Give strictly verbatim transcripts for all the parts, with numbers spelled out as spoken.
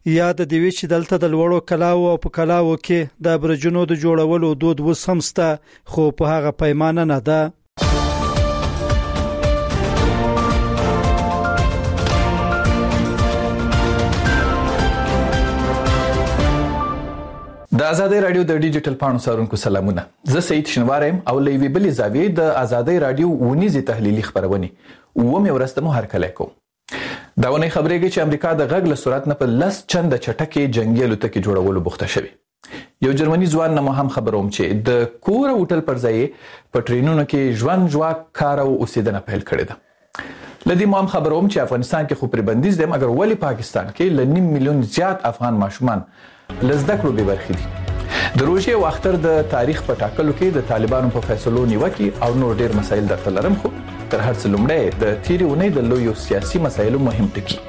یا د دې چې دلته د لوړو کلاو او په کلاو کې د برجونو د جوړولو دود وسمسته خو په هغه پیمانه نه ده. د ازادۍ رادیو د ډیجیټل پاڼو څارونکو سلامونه. زه سعید شنوارم او لوی بلی زاویې د ازادۍ رادیو ونیزي تحلیلي خبرونه و مې ورسته مو هر کله کوم. دا ونه خبرېږي چې امریکا د غږ له سرعت نه په لس چنده چټکې جنگي الوتکې جوړولو بوخته شوی. یو جرمني ځوان نه هم خبروم چې د کور هوټل پر ځای په ټرینونو کې ژوند جواک کار او اوسیدنه پیل کړې ده. لدی مو هم خبروم چې افغانستان کې خو پر بندیز دی، مګر ولی پاکستان کې ل نیم میلیون زیات افغان ماشومان لزده کړو به برخې دي. د روژې او اختر د تاریخ په ټاکلو کې د طالبانو په فیصلو نیوکې او نور ډیر مسایل درته لرم، خو تر هر څه لومړی د تیرې اونۍ د لویو سیاسي مسایلو مهم ټکي.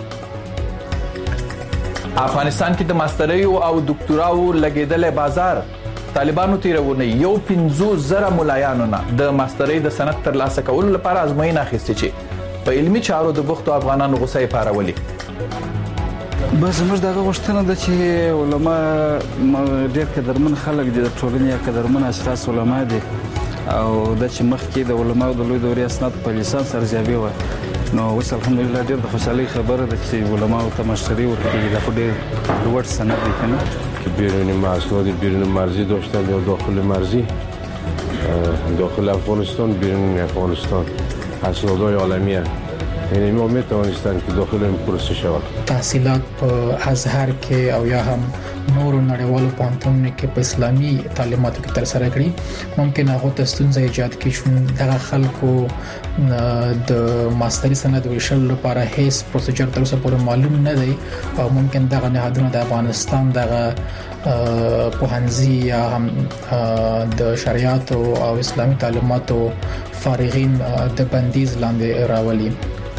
افغانستان کې د ماستریو او ډاکټراو لګیدلې بازار. طالبانو تیرې اونۍ یو پنځوس زره ملایانو نه د ماسترۍ د سند ترلاسه کولو لپاره ازموینه اخیستې چې په علمي چارو د بوختو افغانانو غوسه یې پارولې. بس موږ دغه غوښتنه ده چې علما ډېر قدرمن خلک دي، د ټولنې یا قدرمن اشخاص علما دي، او د چې مخکې د علماو د لوی دورې اسناد په لیسانس ارزیابي وه، نو اوس الحمدلله ډېر د خوشحالۍ خبره ده چې علماو ته مشري ورکوي. دا خو ډېر لوړ سند دی که نه، که بیرون اسناد بیرون مرزی داشتن یا داخل مرزی، داخل افغانستان بیرون افغانستان اسنادهای عالمیه، یعنی ما میتوانستن که داخل این پروسه شود. تحصیلات په ازهر کې او یا هم نورو نړیوالو پوهنتونونو کې په اسلامي تعلیماتو کې تر سره کړي، ممکن هغه ته ستونزې ایجاد کړي چې دغه خلکو د ماستري سند ویشل لپاره هیڅ پروسیجر تر اوسه پورې معلوم نه دی، او ممکن دغه نهادونه د افغانستان دغه پوهنځي یا هم د شریعت او اسلامي تعلیماتو فارغین د بندیز لاندې راولي.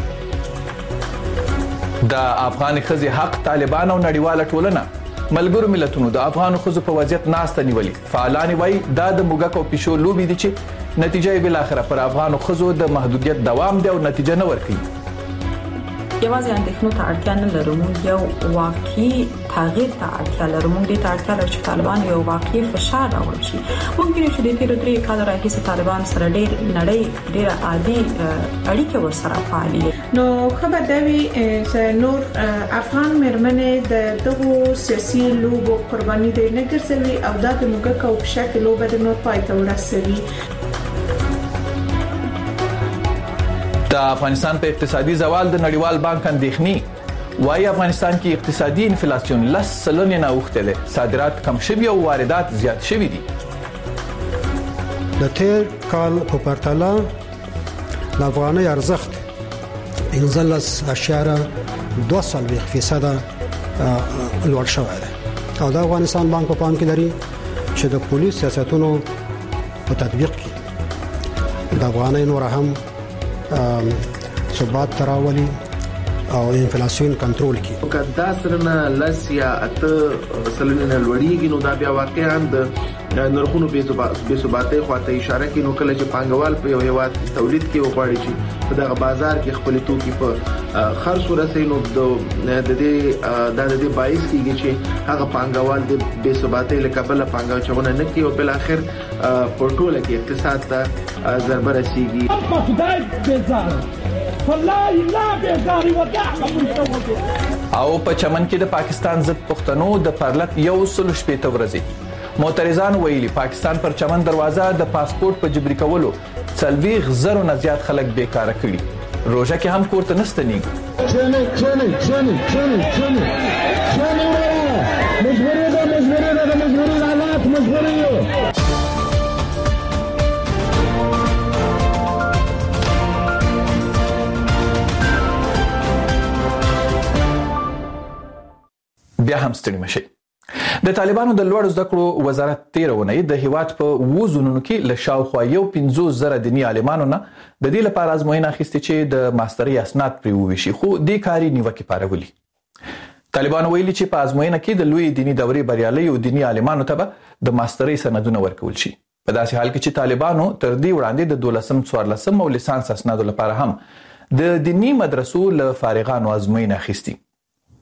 د افغان خزي حق طالبان او نړیواله ټولنه ملګرو ملتونو د افغان خزو په وضعیت ناسته نیولي. فعالان وایي دا د موږک او پښو لوبي دي چې نتیجه یې بل اخره پر افغان خزو د محدودیت دوام دی او نتیجه نه ورکوي. یوازې اندېښنو ته اړتیا نه لرو، موږ یو واقعي تغییر ته اړتیا لرو. موږ دې ته اړتیا لرو چې طالبان یو واقعي فشار راوړي شي. ممکن چې د تیرو درې کالو راهیسې طالبان سره ډېر نړۍ ډېره عادي اړیکې ورسره فعالې دي. نو خبر دا وي چې نور افغان مېرمنې د دغو سیاسي لوبو قرباني دي نه ګرځوي او دا د موږک او پښه کې لوبه د نور پای ته ورسوي. د افغانستان په اقتصادي زوال د نړیوال بانک اندېښنې وايي افغانستان کې اقتصادي انفلیسیون لس سلنه نه اوخته ده، صادرات کم شوي او واردات زیات شوي دي. د تیر کال په پرتله د افغانۍ ارزښت پنځلس اعشاریه دوه څلوېښت فیصده لوړ شوی دی، او د افغانستان بانک په پام کې لري چې د پولیس سیاستونو په تطبیق کې د افغانۍ نور هم ثبات تراولي او انفلیسیون کنټرول کی. کدا سرنه لس یا اته سلنه لوړیږي، نو دا بیا واقعا د نرخونو بې ثباتۍ خواته اشاره کوي. نو کله چې پانګوال په یو هیواد تولید کې وغواړي چې په دغه بازار کې خپل توکي په خرڅ ورسوي، نو د دې د دې باعث کیږي چې هغه پانګوال د بې ثباتۍ له کبله پانګونه نه کوي او بل اخر په ټوله کې اقتصاد ته ضربه رسیږي. او په چمن کې د پاکستان ضد پښتنو د پرلط یو سل شپېته ورځې معترضان ویلي پاکستان پر چمن دروازه د پاسپورت په جبري کولو څلوېښت زرو نه زیات خلک بیکاره کړي. روژه کې هم کور ته نسته نیږي. بیا هم ستړي مشي. د طالبانو د لوړ زده کړو وزارت تیر اونۍ د هیواد په وزونونو کې له شاوخوا یو پنځوس زره دیني عالمانو نه د دې لپاره ازموینه اخیستې چې د ماسترۍ اسناد پرې وویشي، خو دې کاري نیوکې پارولي. طالبانو ویلي چې په ازموینه کې د لوی دیني دورې بریالي او دیني عالمانو ته به د ماسترۍ سندونه ورکول شي. په داسې حال کې چې طالبانو تر دې وړاندې د دولسم څوارلسم او لیسانس اسنادو لپاره هم د دیني مدرسو له فارغانو ازموینه اخیستې.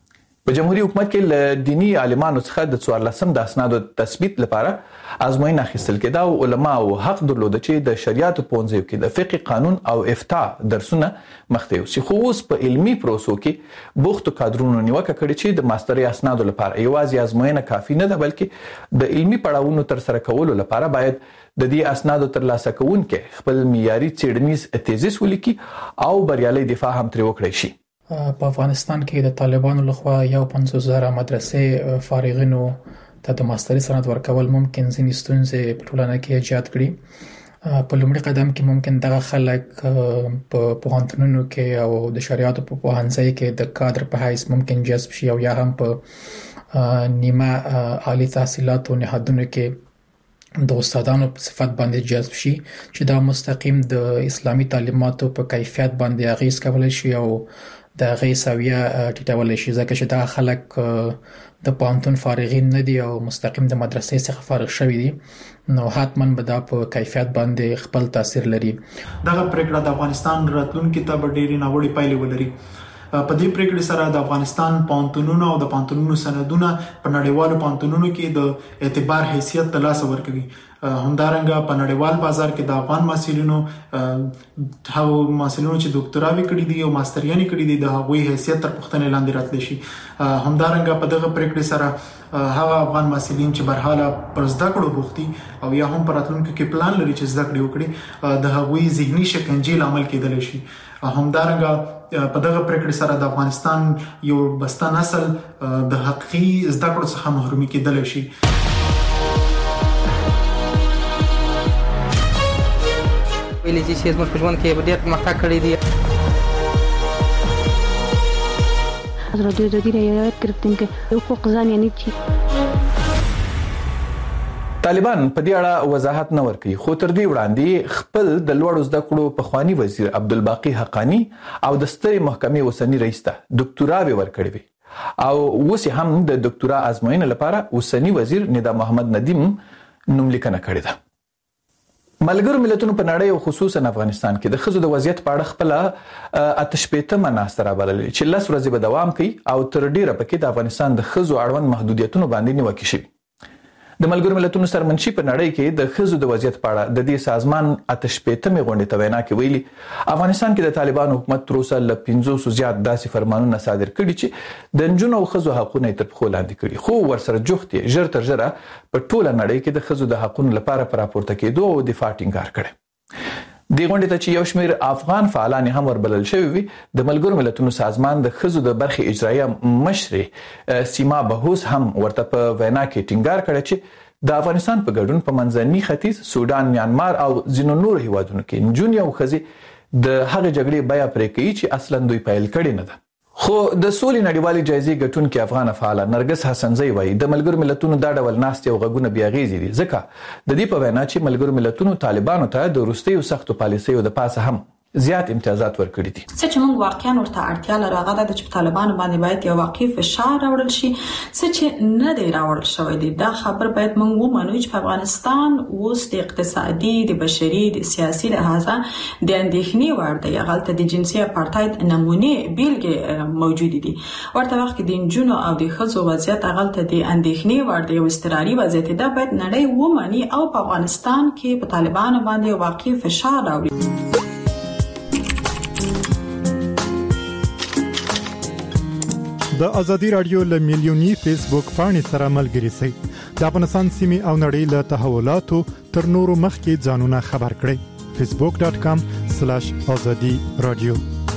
په جمهوریت حکومت کې ل دینی عالمانو څخه د څوارلسم د اسنادو تثبیت لپاره ازموینه اخیستل کېده او علماو حق درلود چې د شریعت پونځیو کې د فقه قانون او افتاء درسونه مخته یوسي. خو اوس په علمي پروسو کې بوختو کادرونو نیوکه کړې چې د ماسترۍ اسنادو لپاره یوازې ازموینه کافي نه ده بلکې د علمي پړاوونو تر سره کولو لپاره باید د دې اسنادو ترلاسه کوونکي خپل معیاري څېړنیز تیزیس ولیکي او بریالي دفاع هم ترې وکړي شي. په افغانستان کې د طالبانو لخوا یو پنځوس زره مدرسې فارغینو ته د ماسترۍ سند ورکول ممکن ځینې ستونزې په ټولنه کې ایجاد کړي. په لومړي قدم کې ممکن دغه خلک په پوهنتونونو کې او د شریعت په پوهنځي کې د کادر په حیث ممکن جذب شي او یا هم په نیمه عالی تحصیلاتو نهادونو کې د استادانو په صفت باندې جذب شي چې دا مستقیم د اسلامي تعلیماتو په کیفیت باندې اغیز کولای شي او د غي سویه ټیټول شي ځکه چې دا خلک د پانتون فارغین نه دي او مستقیم د مدرسې څخه فارغ شوي دي نو حتماً به دا په کیفیت باندې خپل تاثیر لري. دغه پریکړه د افغانستان راتلونکي ته به ډېرې ناوړې پایلې ولري. په دې پریکړې سره د افغانستان پانتونونو او د پانتونونو سندونه په نړیوالو پانتونونو کې د اعتبار حیثیت ترلاسه ورکوي. همدارنګه په نړیوال بازار کې د افغان محصلینو هغو محصلینو چې ډاکټراوي کړي دي او ماستریانې کړي دي د هغوی حیثیت تر پوښتنې لاندې راتلی شي. همدارنګه په دغه پریکړې سره هغه افغان محصلین چې برحاله پر زده کړو بوختي او یا هم په راتلونکي کې پلان لري چې زده کړې وکړي د هغوی ذهني شکنجې لامل کېدلی شي. همدارنګه په دغه پریکړې سره د افغانستان یو بسته نسل د حقیقي زده کړو څخه محرومي کېدلی شي. ویلي چې زموږ په ژوند کې ډېر پرمختګ کړی دی. حضرت جدی رعایت گرفتیم که حقوق زن یعنی چی. طالبان په دې اړه وضاحت نه ورکوي خو تر دې وړاندې خپل د لوړو زده کړو پخوانی وزیر عبدالباقي حقانی او د سترې محکمې اوسنی رئیس ته ډاکټراوي ورکړې وي او اوس هم د ډاکټرا ازموینې لپاره اوسنی وزیر ندا محمد ندیم نوملیکنه کړې ده. ملګرو ملتونو په نړۍ او خصوصا افغانستان کې د ښځو د وضعیت په اړه خپله آتش پېټمه ناسته رابللې چې لس ورځې به دوام کوي او تر ډیره پکې د افغانستان د ښځو اړوند محدودیتونو باندې نیوکې شوي. د ملګرو ملتونو سرمنشي په نړۍ کې د ښځو د وضعیت په اړه د دې سازمان آتش پېټمې غونډې ته وینا کې ویلي افغانستان کې د طالبانو حکومت تر اوسه له پنځوسو زیات داسې فرمانونه صادر کړي چې د نجونو او ښځو حقونه یې تر پښو لاندې کړي خو ورسره جوخت یې ژر تر ژره په ټوله نړۍ کې د ښځو د حقونو لپاره په راپورته کېدو او دفاع ټینګار کړی. دې غونډې ته چې یو شمېر افغان فعالان هم وربلل شوي وي د ملګرو ملتونو سازمان د ښځو د برخې اجرایه مشرې سیما بهوس هم ورته په وینا کې ټینګار کړی چې د افغانستان په ګډون په منځني ختیځ سودان میانمار او ځینو نورو هیوادونو کې نجونې او ښځې د هغې جګړې بیه پرې کوي چې اصلا دوی پیل کړې نه ده. خو د سولې نړیوالې جایزې ګټونکې افغان فعاله نرګس حسنزی وایي د ملګرو ملتونو دا ډول ناستې او غږونه بې اغېزې دي ځکه د دې په وینا چې ملګرو ملتونو طالبانو ته د وروستیو سختو پالیسیو د پاسه هم زیات امتیازات ورکړي دي. څه چې موږ واقعا ورته اړتیا لرو هغه د چې طالبان باندې باید یو واقعي فشار راوړل شي څه چې نه دی راوړل شوی دی. دا خبر باید موږ ومنو چې په افغانستان اوس د اقتصادي د بشري د سیاسي لحاظه د اندېښنې وړ دی. هغلته د جنسي اپارټاید نمونې بیلګې موجود دي. ورته وخت کې د نجونو او د ښځو وضعیت هغلته د اندېښنې وړ دی او اضطراري وضعیت دا باید نړۍ ومني او په افغانستان کې په طالبان باندې واقعي فشار راوړي. د ازادي رادیو له میلیونی فیسبوک پاڼې سره ملګري شئ. د افغانستان سیمې او نړۍ له تحولاتو تر نورو مخکې ځانونه خبر کړئ. فیسبوک ډاٹ کام سلاش ازادي رادیو.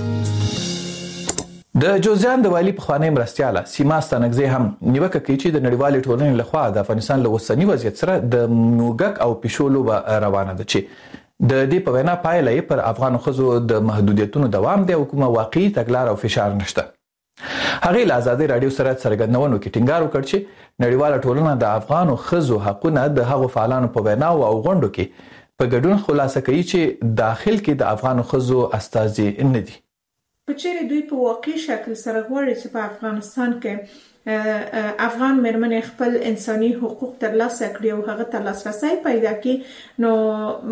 د جوزجان د والی پخوانی مرستیاله سیما ستانکزی هم نیوکه کوي چې د نړیوالې ټولنې لخوا د افغانستان له اوسني وضعیت سره د موږک او پیشو لوبه روانه ده چې د دې په وینا پایله یې پر افغان ښځو د محدودیتونو دوام دی او کومه واقعي تګلاره او فشار نشته. هغه له ازادي رادیو سره څرګندونو کې ټینګار وکړ چې نړیواله ټولنه د افغانو ښځو حقونه د هغو فعالانو په وینا او غونډو کې په ګډون خلاصه کوي چې داخل کې د افغانو ښځو استازي نه دي. په چیرې دوی په واقعي شکل سره غواړي چې په افغانستان کې افغان مېرمنې خپل انساني حقوق ترلاسه کړي او هغه ته لاسرسي پیدا کړي، نو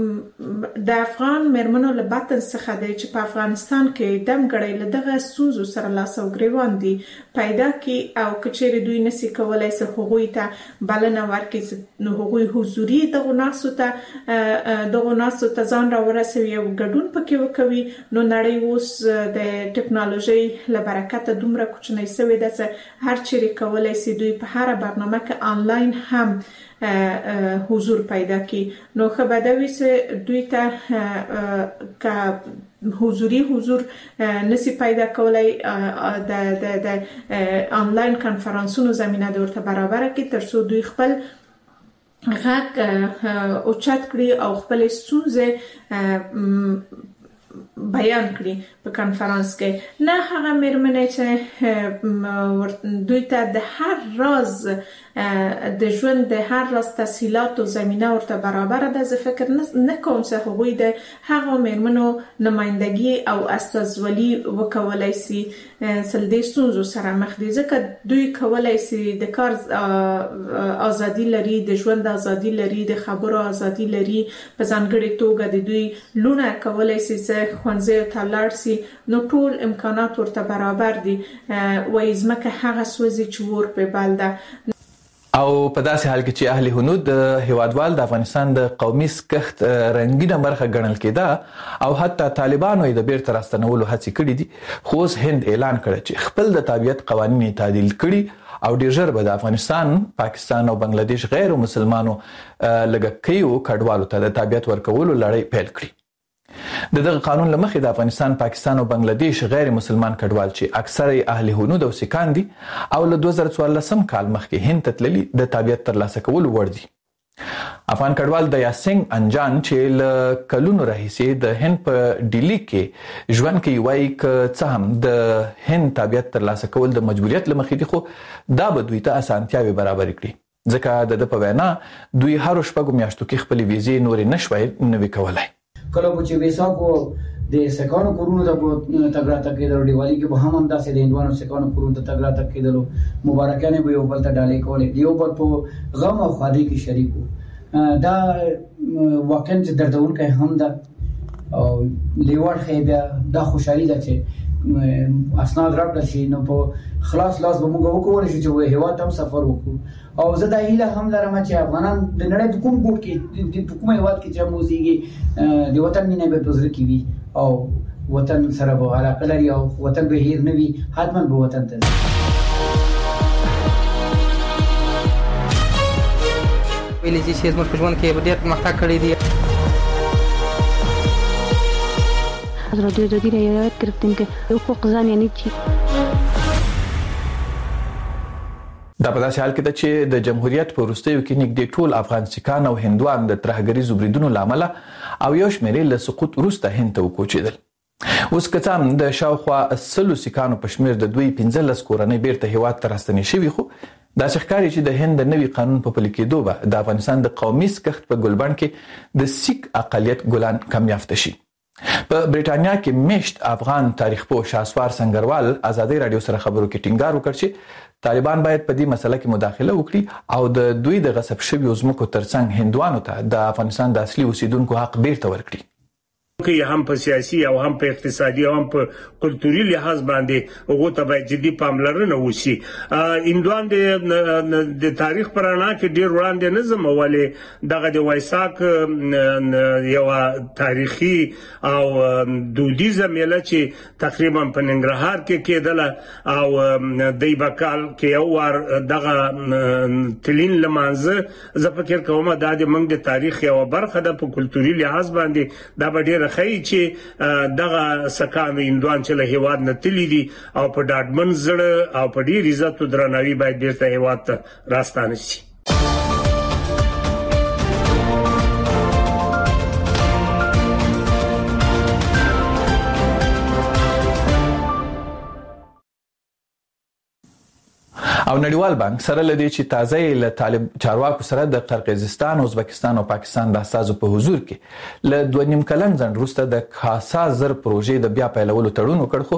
د افغان مېرمنو له باطن څخه دی چې په افغانستان کې دمګړی له دغه ستونزو سره لاس او ګریوان دي پیدا کړي او کچېرې دوی نشي کولای چې هغوی ته بلنه ورکړي، نو هغوی حضوري دغه ناسو ته دغه ناسو ته ځان را ورسوي او ګډون پکې وکوي. نو نړۍ اوس د ټکنالوژي له برکته دومره کوچنۍ شوې ده چې هر چیرې کولای شي دوی په هر برنامه کې آنلاین هم حضور پیدا کړي. نو خبردوي چې دوی ته که حضوري حضور نشي پیدا کولای د د د آنلاین کانفرنسونو زمينه د ورته برابر کړي ترڅو دوی خپل غږ اوچت کړي او خپل ستونزې بیان کړي په کانفرنس کې. نه هغه مېرمنې چې دوی ته د هر راز د ژوند د هر راز تسهیلات او زمينه ورته برابر ده، زه فکر نه کوم چې هغوی د هغه مېرمنو نمائندګي او استازولي وکولای شي سل د ستونزو سره مخ دي، ځکه دوی کولای شي د کار ازادي لري، د ژوند ازادي لري، د خبرو ازادي لري، په ځانګړي توګه د دوی لونه کولای شي چې ښوونځي ته لاړ شي، نو ټول امکانات ورته برابر دي. وایي ځمکه هغه سوځي چې ور په بل ده. او په داسې حال کې چې اهل هنود د هیوادوال د افغانستان د قومي سکخت رنگینه برخه ګڼل کېده او حتی طالبانو یې د بیرته راستنولو هڅې کړې دي، خو اوس هند اعلان کړی چې خپل د تابعیت قوانین تعدیل کړي او ډیر ژر به د افغانستان، پاکستان او بنگلاديش غیر مسلمانانو لږکیو کډوالو ته د تابعیت ورکولو لړۍ پیل کړي. د دغه قانون لمخې د افغانستان، پاکستان او بنگلاديش غیر مسلمان کډوال چې اکثر اهل هنود او سکان دي او له دوه زره څوارلسم کال مخکې هند ته تللي د تابعیت ترلاسه کولو وړ دي. افغان کډوال د یاسنګ انجان چې له کلونو راهیسې د هند په ډیلی کې ژوند کوي وایي که څه هم د هند تابعیت ترلاسه کول د مجبوریت لمخې دي، خو دا به دوی ته اسانتیاوې برابر کړي، ځکه د ده په وینا دوی هر شپږو میاشتو کې خپلې ویزې نورې نشوای نوي کولای. کله چې ویسا کو د سکانو کورونو ته تګ راتګ کېدل، دیوالي کې به هم همداسې د هندوانو سکانو کورونو ته تګ راتګ کېدل، مبارکانې به یو بل ته ډالۍ کولې، د یو بل په غم او ښادۍ کې شریک وو. دا واقعا چې دردونکی هم ده او لیوړ ښیي بیا دا خوشحالي ده چې اسناد راکړل شي، نو په خلاص لاس به موږ وکولی شو چې هېواد ته هم سفر وکړو. او زه دا هیله هم لرم چې افغانان د نړۍ په کوم ګوټ کې د کوم هېواد کې چې هم اوسېږي د وطن مینه به په زړه کې وي او وطن سره به علاقه لري او وطن به هیر نه وي، حتما به وطن ته ځي. ویلې چې زموږ په ژوند کې ډېر پرمختګ کړی دی. ازادي راډیو د روایت گرفتیم که حقوق زن یعنی چی؟ دا په داسې حال کې ده چې د جمهوریت په وروستیو کې نږدې ټول افغان سکان او هندوان د ترهګریزو بریدونو له امله او یو شمېرې له سقوط وروسته هند ته وکوچېدل. اوس که څه هم د شاوخوا سلو سکانو په شمېر د دوی پنځلس کورنۍ بیرته هېواد ته راستنې شوي، خو داسې ښکاري چې د هند د نوي قانون په پلي کېدو به د افغانستان د قومي سکخت په ګلبڼ کې د سیک اقلیت ګلان کم یافته شي. په بریټانیا کې میشت افغان تاریخ پوه شاسوار سنگروال ازادي رادیو سره خبرو کې ټینګار وکړ چې طالبان باید په دې مسله کې مداخله وکړي او د دوی د غصب شویو ځمکو ترڅنګ هندوانو ته د افغانستان د اصلي اوسیدونکو حق بیرته ورکړي. کې هم په سیاسي او هم په اقتصادي او هم په کلتوري لحاظ باندې هغه ته باید جدي پاملرنه وشي. هندوان د د تاریخ پرانا کې ډیر وړاندې نه زموالې دغه د وایساک یو تاریخي او دودیزه میله چې تقریبا په ننګرهار کې کېدله او د ایبکال کې یو ور دغه تلین لمانځه زه فکر کوم دا د موږ د تاریخ یو برخه ده په کلتوري لحاظ باندې دا به ډیر خی چې دغه سکان هندوان چې له هیواد نه تللی دي او په ډاډمن زړه او په ډیر عزت او درناوي باید بیرته هیواد ته راستانه شي. او نړیوال بانک سره لدی چې تازه له طالب چارواکو سره د قرقیزستان، ازبکستان او پاکستان د اساسو په حضور کې له دوه نیم کلن ځنډ وروسته د خاصه زر پروژې د بیا پیلولو تړون وکړ، خو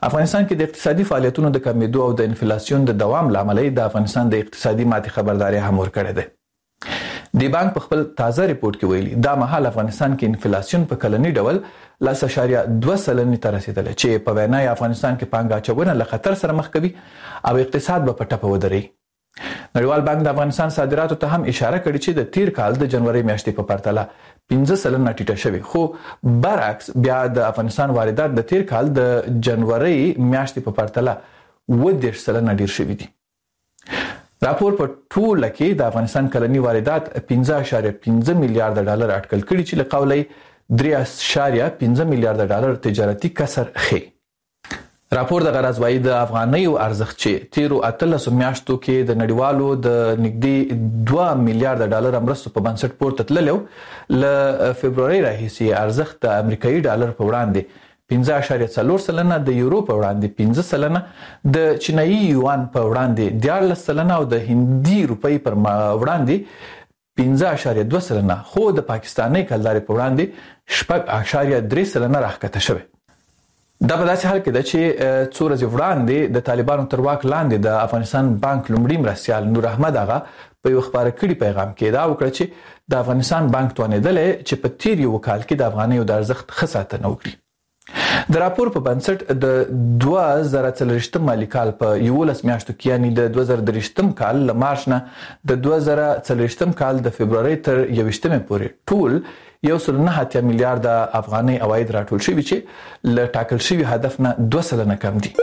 افغانستان کې د اقتصادي فعالیتونو د کمیدو او د انفلیسیون د دوام لامل د افغانستان د اقتصادي ماتې خبرداري هم ورکړې ده. د بانک په خپل تازه ریپورت کې ویلي دا مهال افغانستان کې انفلیسیون په کلني ډول لس اشاریه دوه سلنې ته رسیدلی چې په وینا افغانستان کې پانګه اچونه له خطر سره مخ کوي او اقتصاد به په ټپه ودرېږي. نړیوال بانک د افغانستان صادراتو ته هم اشاره کړې چې د تیر کال د جنوري میاشتې په پرتله پنځه سلنه ټیټه شوې، خو برعکس بیا د افغانستان واردات د تیر کال د جنوري میاشتې په پرتله اووه دېرش سلنه ډیر شوي دي. راپور په ټوله کې د افغانستان کلني واردات پنځه اشاریه پنځه میلیارډ ډالر اټکل کړي چې له قوله درې اشاریه پنځه میلیارډ ډالر تجارتي کسر ښیي. راپور د غرض وايي د افغانیو ارزښت چې تیرو اتلسو میاشتو کې د نړیوالو د نږدې دوه میلیارډ ډالر مرستو په بنسټ پورته تللی و، له فبروري راهیسې ارزښت د امریکایي ډالر په وړاندې پنځه اشاریه څلور سلنه، د یورو په وړاندې پنځه سلنه، د چینایي یوان په وړاندې دیارلس سلنه او د هندي روپۍ پر وړاندې پنځه اشاریه دوه سلنه، خو د پاکستاني کلدارې په وړاندې شپږ اشاریه درې سلنه راښکته شوې. دا په داسې حال کې ده چې څو ورځې وړاندې د طالبانو تر واک لاندې د افغانستان بانک لومړي مرستیال نور احمد اغا په یو خبره کړي پیغام کې دا وکړه چې د افغانستان بانک توانېدلی چې په تیر یو کال کې د افغانیو د ارزښت ښه ساتنه وکړي. د راپور په بنسټ د دوه زره څلوېښتم مالي کال په یولس میاشتو کې یعنې د دوه زره دېرشتم کال له مارچ نه د دوه زره څلوېښتم کال د فبرورۍ تر یوویشتمې پورې ټول یو سل نه اتیا میلیارډ افغاني عواید راټول شوي چې له ټاکل شوي هدف نه دوه سلنه کم دي.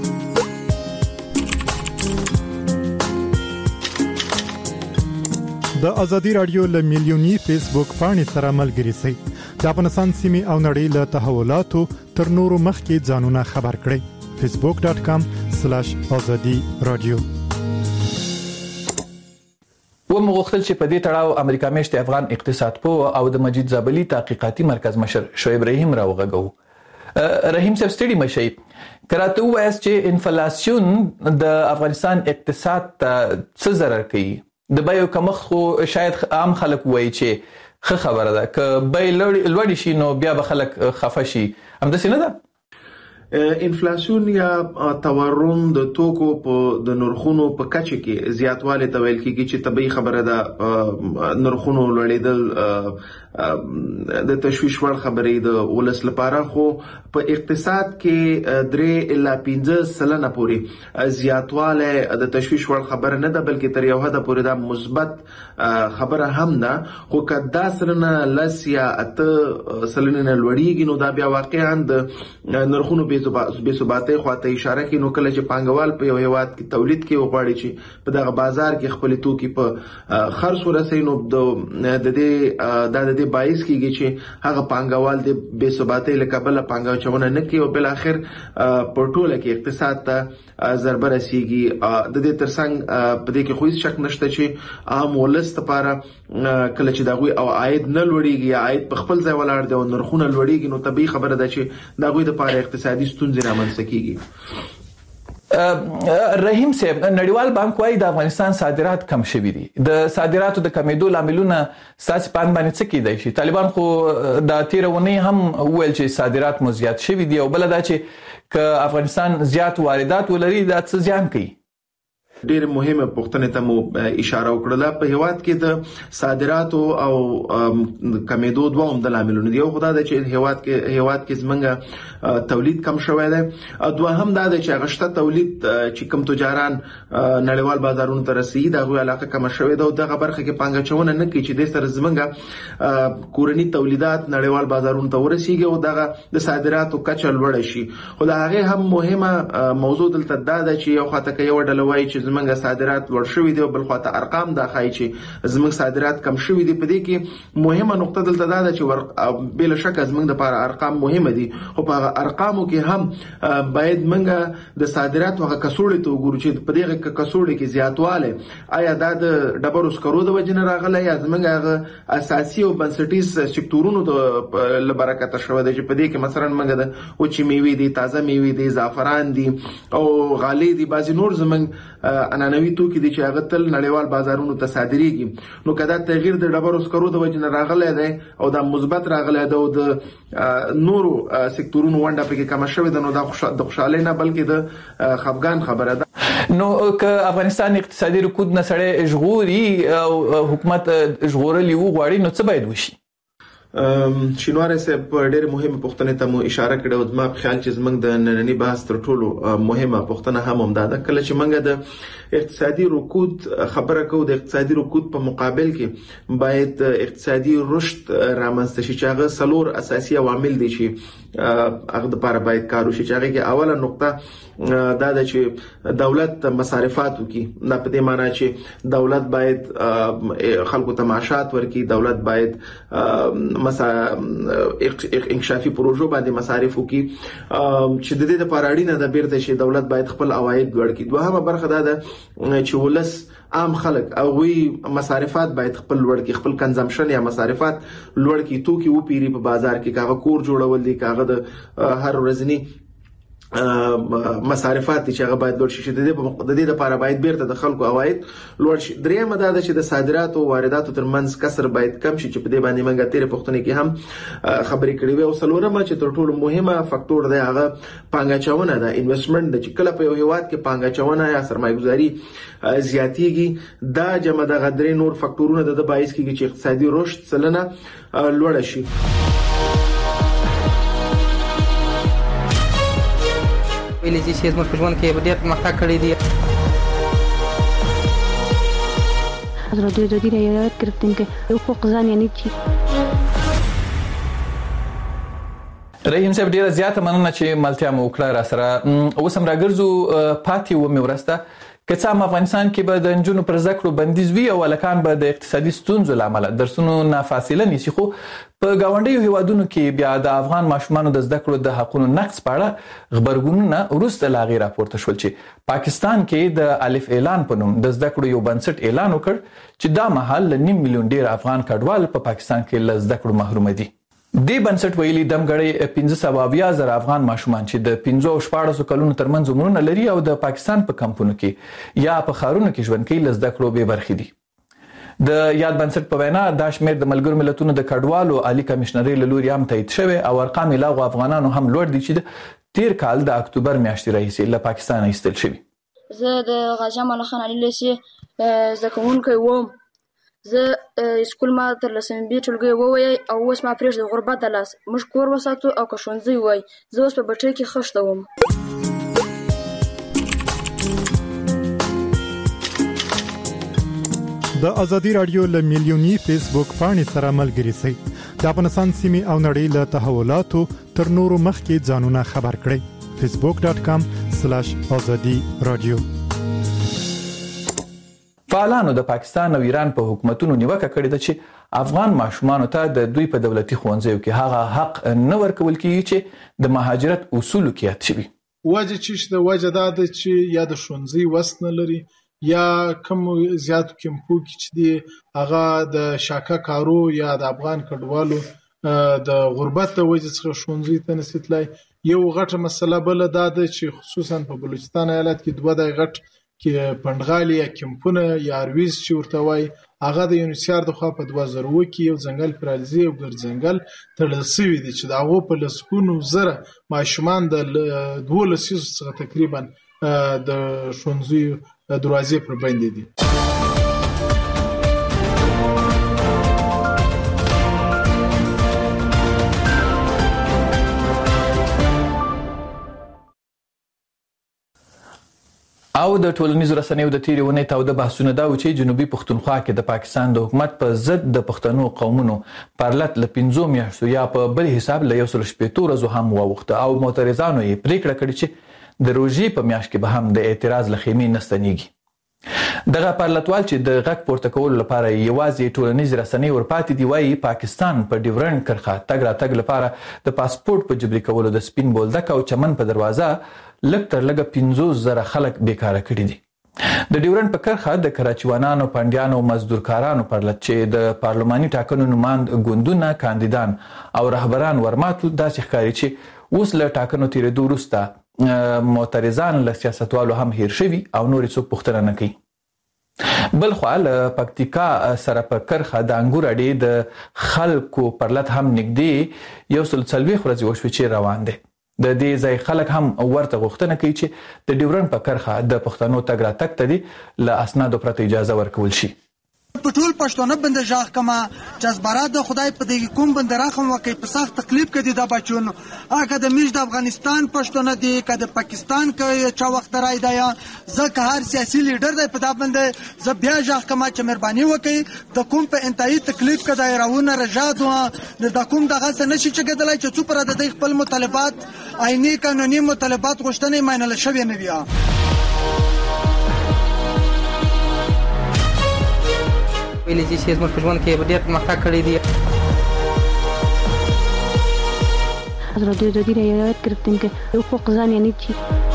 د ازادي رادیو له میلیونی فیسبوک پاڼې سره ملګري شئ. د افغانستان سیمې او نړۍ له تحولاتو تر نورو مخکې ځانونه خبر کړئ. فیسبوک ډاٹ کام سلاش ازادي رادیو. و مغوښتل چې په دې تړاو امریکا میشت افغان اقتصاد پوه او د مجید زابلی تحقیقاتي مرکز مشر شعیب رحیم راوغږو. رحیم صاحب ستړي مشي کراته وایي چې انفلیسیون د افغانستان اقتصاد ته څه ضرر کوي؟ د بیو کمښت خو شاید عام خلک وایي چې ښه خبره ده، که بیې لوړې شي نو بیا به خلک خفه شي، همداسې نه ده؟ انفلیسیون یا تورم د توکو په د نرخونو په کچه کې زیاتوالی ته ویل کېږي چې طبیعي خبره ده. نرخونو لوړېدل د تشویش وړ خبرې د ولس لپاره، خو په اقتصاد کې درې الا پنځه سلنه پورې زیاتوالی د تشویش وړ خبره نه ده، بلکې تر یو حده پورې دا مثبت خبره هم ده. خو که دا سلنه لس یا اته سلنې نه لوړېږي نو دا بیا واقعا د نرخونو بې ثباتۍ خواته اشاره کوي. نو کله چې پانګوال په یو هیواد کې تولید کې وغواړي چې په دغه بازار کې خپل توکي په خرڅ ورسوي، نو د دې دا د دې باعث کیږي چې هغه پانګوال د بې ثباتۍ له کبله پانګه اچونه نه کوي او بل اخر په ټوله کې اقتصاد ته ضربه رسیږي. د دې ترڅنګ په دې کې خو هیڅ شک نشته چې عام ولس لپاره کله چې دا غوي او عاید نه لوړیږي یا عاید په خپل ځای ولاړ دی او نرخونه لوړیږي، نو طبيعي خبره ده چې دا غوي د لپاره اقتصادي ستونزې رامنځته کیږي. رحیم صاحب، نړیوال بانک وايي د افغانستان صادرات کم شوي دي. د صادراتو د کمیدو لاملونه ساسي پان باندې څه کیدای شي؟ طالبان خو د تیرونی هم ویل چې صادرات مو زیات شوي دي او بل دا چې ک افغانستان زیات واردات ولري دا څه زیان کوي؟ ډېر مهمه پوښتنه ته مو اشاره وکړه. په هیواد کې د صادراتو او کمیدو دوه عمده لاملونه دي. یو خدای د چې هیواد کې هیواد کې زمونږ تولید کم شوی دی، او دوه هم دا د چې غشته تولید چې کم تجاران نړیوال بازارونو ته رسیدي دا غوي علاقه کم شوی ده او دغه برخه کې پانګه چونه نه کوي چې د سر زمونږ کورنی تولیدات نړیوال بازارونو ته ورسیږي او دغه د صادراتو کچه لوړ شي. خو دا هغه هم مهمه موضوع دلته دا ده چې یو خاطر کې یو ډله وایي چې زمونږ صادرات لوړ شوي دي او بل خواته ارقام دا ښایي چې زمونږ صادرات کم شوي دي. په دې کې مهمه نقطه دلته دا ده چې بل شک زمونږ لپاره ارقام مهمه دي، خو په ارقامو کې هم باید موږ د صادراتو هغه کڅوړې ته وګورو چې په دې کڅوړې کې زیاتواله آیا دا د ډبرو سکرو د وجې نه راغلی یا زمونږ هغه اساسي او بنسټیز سکتورونو د لبرکته شوی دی چې په دې کې مثلا موږ د وچې میوې دي، تازه میوې دي، زعفران دي او غالۍ دي، بعضې نور زمونږ انانوي توکي دي چې هغه تل نړیوال بازارونو ته صادريږي نو کدا تغییر د ډبرو سکرو د وجه نه راغلی دی او دا مثبت راغلی دی او د نورو سکتورونو ونده پکې کم شوی دی نو دا د خوشاله نه بلکې د خفګان خبره ده نو که افغانستان اقتصادي رکود نه سره ژغوري او حکومت ژغورلی وو غواړي نو څه باید وشي؟ شینواره صاحب ډېر مهمه پوښتنه ته مو اشاره کړې او زما په خیال چې زمنګ د نننی بحث تر ټولو مهمه پوښتنه هم همدا ده کله چې موږ د اقتصادي رکود خبره کوو د اقتصادي رکود په مقابل کې باید اقتصادي رشد رامنځته شي چې هغه څلور اساسي عوامل دي چې هغه د لپاره باید کار وشي چې هغه کې اوله نقطه دا ده چې دولت مصارفات وکړي دا په دې معنی چې دولت باید خلکو ته معاشات ورکړي دولت باید مسا انکشافي پروژو باندې مصارف وکړي چې د دې لپاره اړینه ده بیرته چې دولت باید خپل عواید لوړ کړي دوهمه برخه ده چې ولس عام خلک او وی مصارفات باید خپل لوړ کړي خپل کنزمپشن یا مصارفات لوړ کړي توکي و پیری په بازار کې کاغه کور جوړول دي کاغه د هر ورځنی مصارفات چې هغه باید لوړ شي د دې د دې لپاره باید بیرته د خلکو عواید لوړ شي درېمه دا ده چې د صادراتو او وارداتو ترمنځ کسر باید کم شي چې په دې باندې موږ تیر پښتون کې هم خبرې کړې وي او څلورمه چې تر ټولو مهمه فاکتور دی هغه پانګاچونه ده انویسټمنت د چې کله په یو هیواد کې پانګاچونه یا سرمایه‌ګذاري زیاتیږي دا جمع د غدري نور فاکتورونه د باعث کیږي چې اقتصادي رشد سلنه لوړ شي ویلې چې زموږ په ژوند کې ډېر پرمختګ کړی دی حضرت دوی د یاد گرفتیم که حقوق زن یعنی چی رحیم صاحب ډیره زیاته مننه چې ملتیا مو وکړه را سره اوس هم راګرځو پاتې و مې ورسته که څه هم افغانستان کې به د نجونو پر زده کړو بندیز وي او هلکان به د اقتصادي ستونزو له امله درسونو نه فاصله نیسي خو په ګاونډیو هیوادونو کې بیا د افغان ماشومانو د زده کړو د حقونو نقض په اړه غبرګونونه وروسته له هغې راپورته شول چې پاکستان کې د الف اعلان په نوم د زده کړو یو بنسټ اعلان وکړ چې دا مهال له نیم میلیون ډیر افغان کډوال په پاکستان کې له زده کړو محروم دي دې بنسټ ویلي دمګړی پنځه سوه اویا زره افغان ماشومان چې د پنځو او شپاړسو کلونو ترمنځ عمرونه لري او د پاکستان په کمپونو کې یا په ښارونو کې ژوند کوي له زده کړو بې برخې دي د یاد بنسټ په وینا دا شمېر د ملګرو ملتونو د کډوالو عالي کمشنرۍ له لوري هم تایید شوی او ارقام یې له هغو افغانانو هم لوړ دي چې د تیر کال د اکتوبر میاشتې راهیسې له پاکستانه ایستل شوي زه د غازي امان الله خان علي لیسې زده کوونکی وم زه سکول ما تر لسمې بي ټولګي ووایي او اوس ما پرېږدي غربت د لاس موږ کور وساتو او که ښوونځی وای زه اوس په بټۍ کې خښته وم د ازادي رادیو له میلیوني فیسبوک پاڼې سره ملګري شئ د افغانستان سیمې او نړۍ له تحولاتو تر نورو مخکې ځانونه خبر کړئ فیسبوک ډاټ کام سلاش ازادي رادیو فعالانو د پاکستان او ایران په حکومتونو نیوکه کړې ده چې افغان ماشومانو ته د دوی په دولتي ښوونځیو کې هغه حق نه ورکول کیږي چې د مهاجرت اصولو کې یاد شوي وجه چې د وجه دا ده چې یا د ښوونځي وس نه لري یا کم زیاتو کمپو کې چې دی هغه د شاکه کارو یا د افغان کډوالو د غربت د وجه څخه ښوونځي ته نشي تللی یو غټه مسله بله دا ده چې خصوصا په بلوچستان ایالت کې دوه د غټ کې پندغالي یا کمپونه یا ارویز چې ورته وایي هغه د یونیسیار د خوا په دوه زره اووه کې یو ځنګل پرالزي او ګرځنګل تړل شوي دي چې د هغو په لسګونو زره ماشومان د دوه لسیزو څخه تقریبا د ښوونځیو دروازې پر بندې دي او د ټولنیزو رسنیو د تیرې ونې تاوده بحثونه دا و چې جنوبي پښتونخوا کې د پاکستان د حکومت په ضد د پښتنو قومونو پرلت له پنځو میاشتو یا په بل حساب له یو سل شپېتو ورځو هم واوښته او معترضانو یې پریکړه کړې چې د روژې په میاشت کې به هم د اعتراض له خیمې نه ستنېږي دغه پرلتوال چې د غږ پورته کولو لپاره یوازې ټولنیز رسنۍ ورپاتې دي وایي پاکستان په ډیورنډ کرښه تګ راتګ لپاره د پاسپورت په جبري کولو د سپین بولدک او چمن په دروازه لږ تر لږه پنځوس زره خلک بیکاره کړي دي د ډیورنډ په کرښه د کراچیوانانو پنډیانو مزدورکارانو پرلت چې د پارلماني ټاکنو نماند ګوندونه کاندیدان او رهبران ورماتو داسې ښکاري چې اوس له ټاکنو تیرېدو وروسته معترضان له سیاستوالو هم هیر شوي او نور څوک پوښتنه نه کوي. بل خو له پکتیکا سره په کرخه د انګور اډې د خلکو پرلط هم نږدې یو سل څلوېښت ورځې وشوې چې روان دی. د دې ځای خلک هم ورته غوښتنه کوي چې د ډیورنډ په کرخه د پښتنو تګ راتګ ته دې له اسنادو پرته اجازه ورکول شي. په ټول پښتون بند ژغ کما جذبرات د خدای په دې کوم بند راخم وکي په سخت تکلیف کې د بچون هغه د میش د افغانستان پښتون دي که د پاکستان کې چا وخت راي دی ځکه هر سیاسي لیډر دی په دا بند ز بیا ژغ کما چې مهرباني وکي د کوم په انتهایی تکلیف کې د راونه رجادو د کوم دغه څه نشي چې کېدلای چې څو پر د خپل مطالبات آئینی قانوني مطالبات غوښتنې مینل شوی نه بیا. ویلې چې زموږ په ژوند کې ډېر پرمختګ کړی دی. حضرت دودی رایت گرفتیم که حقوق زن یعنی چی؟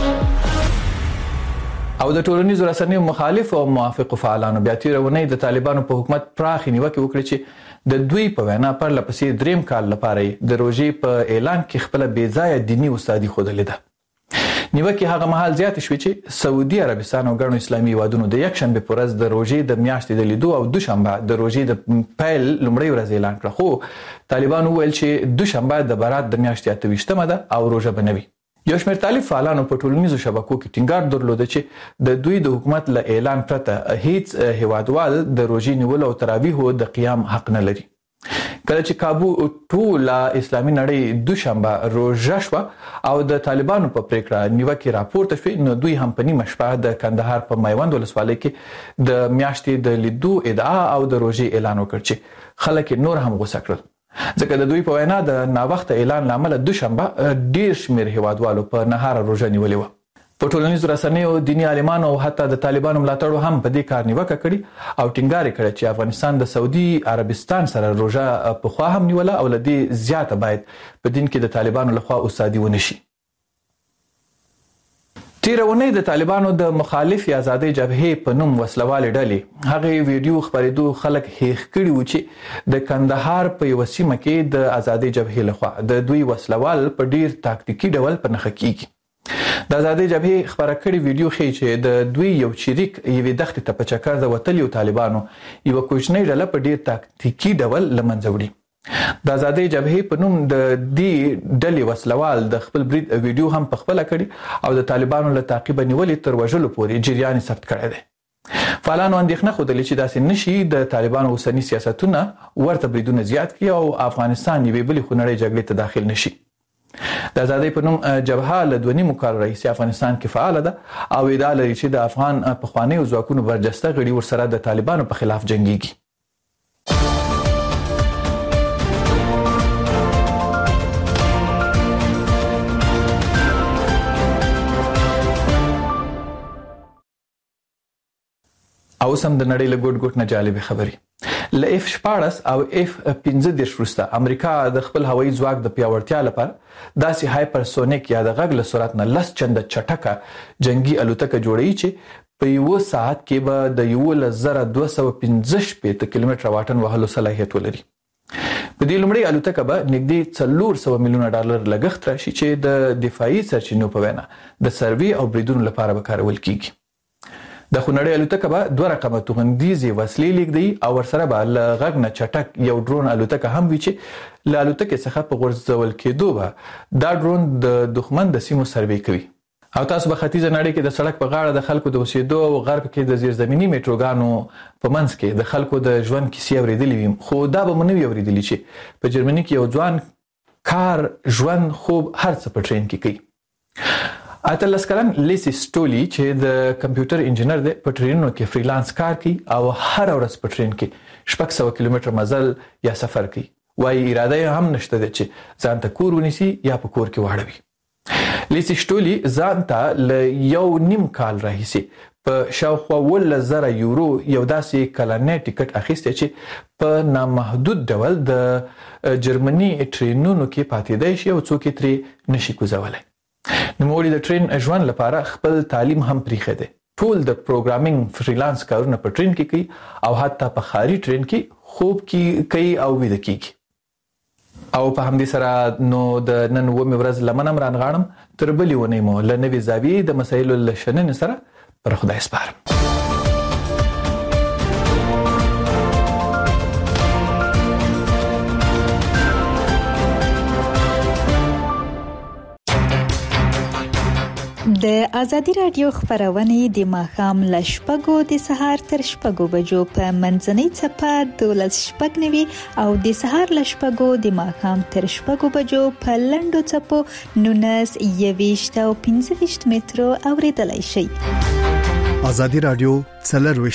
او د ټولنیزو رسنیو مخالف او موافق فعالانو بیا تیرونی د طالبانو په حکومت پراخ نیوکه وکړه چې د دوی په وینا پر لپسې دریم کال لپاره د روژې په اعلان کې خپل بې ځایه دینی استادي خوده. نیوکه هغه مهال زیات شوې چې سعودي عربستان او ګڼو اسلامي هیوادونو د یک شنبه په ورځ د روژې د میاشتې د لیدو او دوشنبه د روژې د پیل لومړۍ ورځ اعلان کړ، خو طالبانو ویل چې دوشنبه د برات د میاشتې اته ویشتمه ده او روژه به نه وي. یو شمېر طالب فعالانو په ټولنیزو شبکو کې ټینګار درلوده چې د دوی د حکومت له اعلان پرته هیڅ هیوادوال د روژې نیولو او تراویحو د قیام حق نه لري. کله چې کابو ټول اسلامي نړۍ دوشنبه روژه شوه او د طالبانو په پریکړه نیوکه راپورته شوې، نو دوی هم په نیمه شپه د کندهار په میوند ولسوالۍ کې د میاشتې د لیدو ادعا او د روژې اعلان وکړ چې خلک نور هم غوسه کړل، ځکه د دوی په وینا د ناوخته اعلان لامل دوشنبه ډیر شمیر هیوادوالو په نهار روژه نیولې وه. په ټولنیزو رسنیو دینی عالمانو او حتی د طالبانو ملاتړو هم په دې کار نیوکه کړې او ټینګار یې کړی چې افغانستان د سعودي عربستان سره روژه پخوا هم نیوله او له دې زیاته باید په دین کې د طالبانو لخوا استادي ونه شي. تیره اونۍ د طالبانو د مخالفې ازادۍ جبهې په نوم وسلوالې ډلې هغې ویډیو خپرېدو خلک هیښ کړي وو چې د کندهار په یوه سیمه کې د ازادۍ جبهې لخوا د دوی وسلوال په ډیر تاکتیکي ډول په نښه کیږي. د ازادۍ جبهې خپره کړې ویډیو ښیي چې د دوی یو چریک یوې دښتې ته په چکر د وتلیو طالبانو یوه کوچنۍ ډله په ډیر تاکتیکي ډول له منځه وړي. د ازادۍ جبهې په نوم د دې ډلې وسلوال د خپل برید ویډیو هم پخپله کړي او د طالبانو له تعقیبه نیولې تر وژلو پورې جریان ثبت کړی دی. فعالانو اندېښنه ښودلې چې داسې نشي د طالبانو اوسني سیاستونه ورته بریدونه زیات کړي او افغانستان یوې بلې خونړۍ جګړې ته داخل نشي. د ازادۍ په نوم جبهه له دوه نیمو کالو راهیسې افغانستان کې فعاله ده او ادعا لري چې د افغان پخوانیو ځواکونو برجسته غړي ورسره د طالبانو په خلاف جنګیږي. او سم د نړۍ له ګوټ ګوټ نه جالبې خبرې. له اف شپاړس او اف پنځه دېرش وروسته امریکا د خپل هوایي ځواک د پیاوړتیا لپاره داسې هایپرسونیک یا د غږ له سرعت نه لس چنده چټکه جنگي الوتکه جوړوي چې په یوه ساعت کې به د یولس زره دوه سوه پنځه شپېته کیلومتره واټن وهلو صلاحیت ولري. په دې لومړۍ الوتکه به نږدې څلور سوه میلیونه ډالر لګښت راشي چې د دفاعي سرچینو په وینا د سروې او بریدونو لپاره به کارول کیږي. د خونړۍ الوتکه به دوه رقمه توغندیزې وسلې لیږدوي او ورسره به له غږ نه چټک یو ډرون الوتکه هم وي چې له الوتکې څخه په غورځول کېدو به دا ډرون د دښمن د سیمو سروې کوي. او تاسو به ختیځه نړۍ کې د سړک په غاړه د خلکو د اوسېدو او غرب کې د زیرزمیني میټروګانو په منځ کې د خلکو د ژوند کیسې اورېدلې وي، خو دا به مو نه وي اورېدلي چې په جرمني کې یو ځوان کار ژوند خوب هر څه په ټرین کې کوي. اتلس کلن لیسی سټولی چې د کمپیوټر انجینر دی په ټرینونو کې فریلانس کار کوي او هر ورځ په ټرین کې شپږ سوه کیلومتره مزل یا سفر کوي. وایي اراده یې هم نشته ده چې ځان ته کور ونیسي یا په کور کې واړوي. لیسی سټولی ځان ته له یو نیم کال راهیسې په شاوخوا اوولس زره یورو یو داسې کلنی ټیکټ اخیستی چې په نامحدود ډول د جرمني ټرینونو کې پاتېدی شي او څوک یې ترې نشي کوزولی. نوموړي د ټرین ژوند لپاره خپل تعلیم هم پریښی دی. ټول د پروګرامینګ فریلانس کارونه په ټرین کې کوي او حتی په ښاري ټرین کې خوب کوي او ویده کیږي. او په همدې سره نو د نن ومه ورځ لمنم رانغاړم تر بلې ونې مو لنوي زاویې د مسایلو لشنن سره پر خدای سپارم. د ازادي رادیو خبرونه د ماښام ل شپږو د سهار تر شپږو بجو په منځنۍ چپه دولس شپږ نوي او د سهار ل شپږو د ماښام تر شپږو بجو په لندو چپو نونس یويشت او پنځه ویشت مترو اوریدلای شي. ازادي رادیو څلور